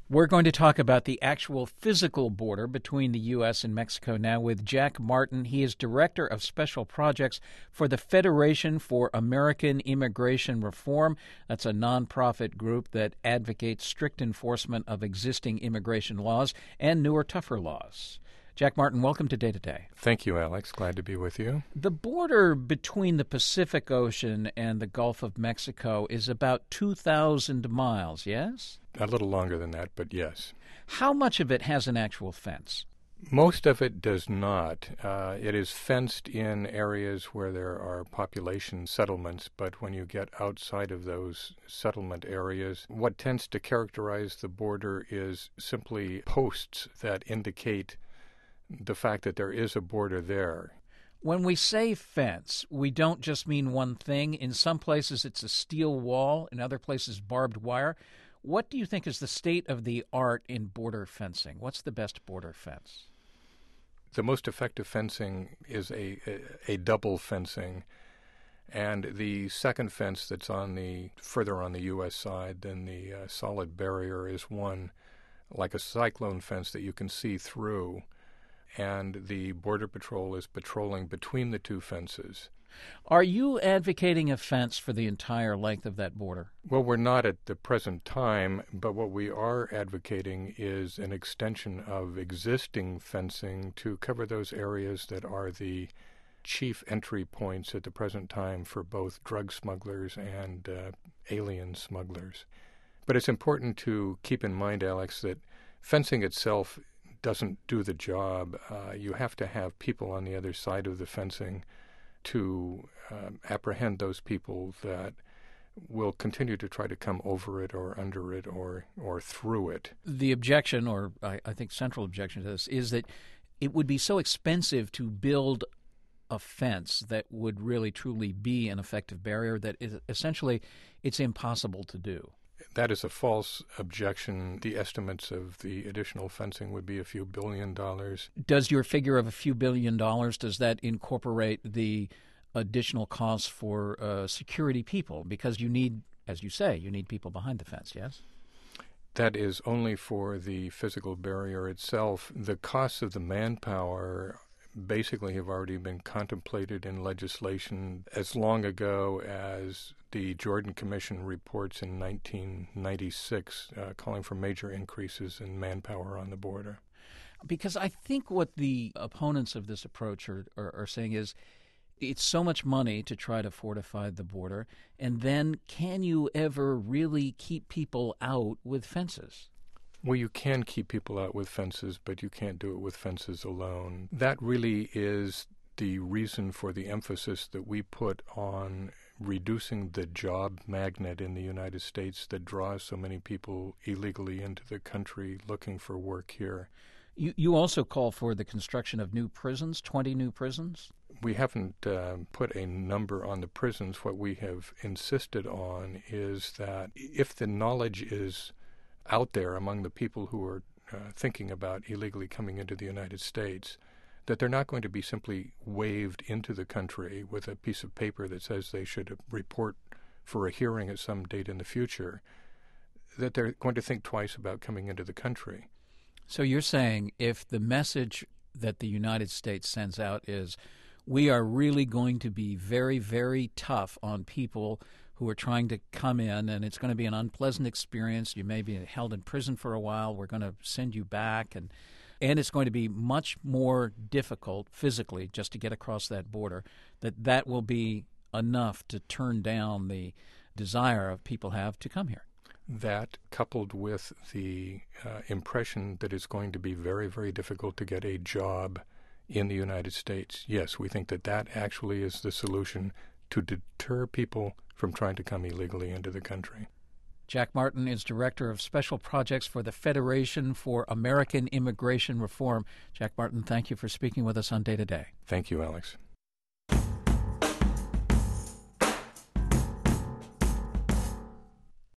We're going to talk about the actual physical border between the U.S. and Mexico now with Jack Martin. He is Director of Special Projects for the Federation for American Immigration Reform. That's a nonprofit group that advocates strict enforcement of existing immigration laws and newer, tougher laws. Jack Martin, welcome to Day to Day. Thank you, Alex. Glad to be with you. The border between the Pacific Ocean and the Gulf of Mexico is about 2,000 miles, yes? A little longer than that, but yes. How much of it has an actual fence? Most of it does not. It is fenced in areas where there are population settlements, but when you get outside of those settlement areas, what tends to characterize the border is simply posts that indicate the fact that there is a border there. When we say fence, we don't just mean one thing. In some places it's a steel wall, in other places barbed wire. What do you think is the state of the art in border fencing? What's the best border fence? The most effective fencing is a double fencing, and the second fence that's further on the U.S. side than the solid barrier is one like a cyclone fence that you can see through. And the Border Patrol is patrolling between the two fences. Are you advocating a fence for the entire length of that border? Well, we're not at the present time, but what we are advocating is an extension of existing fencing to cover those areas that are the chief entry points at the present time for both drug smugglers and alien smugglers. But it's important to keep in mind, Alex, that fencing itself doesn't do the job. You have to have people on the other side of the fencing to apprehend those people that will continue to try to come over it or under it or through it. The objection, or I think central objection to this, is that it would be so expensive to build a fence that would really truly be an effective barrier that essentially it's impossible to do. That is a false objection. The estimates of the additional fencing would be a few $1 billion. Does your figure of a few $1 billion, does that incorporate the additional costs for security people? Because you need, as you say, you need people behind the fence, yes? That is only for the physical barrier itself. The costs of the manpower basically have already been contemplated in legislation as long ago as the Jordan Commission reports in 1996 calling for major increases in manpower on the border. Because I think what the opponents of this approach are saying is it's so much money to try to fortify the border, and then can you ever really keep people out with fences? Well, you can keep people out with fences, but you can't do it with fences alone. That really is the reason for the emphasis that we put on reducing the job magnet in the United States that draws so many people illegally into the country looking for work here. You also call for the construction of new prisons, 20 new prisons? We haven't put a number on the prisons. What we have insisted on is that if the knowledge is out there among the people who are thinking about illegally coming into the United States, that they're not going to be simply waved into the country with a piece of paper that says they should report for a hearing at some date in the future, that they're going to think twice about coming into the country. So you're saying if the message that the United States sends out is we are really going to be very, very tough on people who are trying to come in, and it's going to be an unpleasant experience. You may be held in prison for a while. We're going to send you back, and it's going to be much more difficult physically just to get across that border, that will be enough to turn down the desire of people have to come here. That, coupled with the impression that it's going to be very, very difficult to get a job in the United States, yes, we think that actually is the solution to deter people from trying to come illegally into the country. Jack Martin is Director of Special Projects for the Federation for American Immigration Reform. Jack Martin, thank you for speaking with us on Day to Day. Thank you, Alex.